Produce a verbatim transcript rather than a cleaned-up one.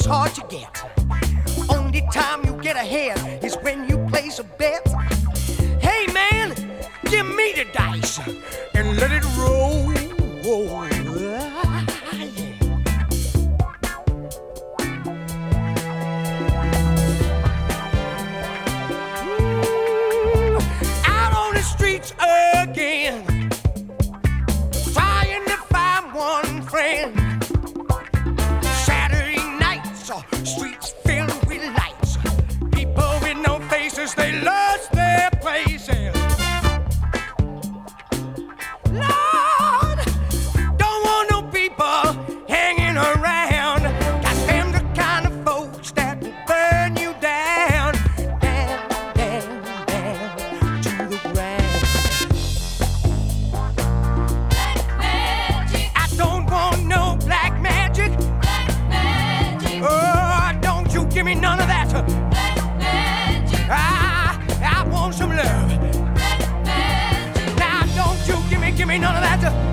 hard to get. Only time you get ahead is when you place a bet. Hey man, give me the dice and let it roll. Out on the streets again, trying to find one friend. Saturday nights, uh, streets filled with lights. People with no faces, they lost their places. Lord, don't want no people hanging around. Got them the kind of folks that will burn you down, down, down, down to the ground. Black magic, I don't want no black magic. black magic, Oh, don't you give me none of that. black magic, I, I want some love. black magic. Now don't you give me, give me none of that.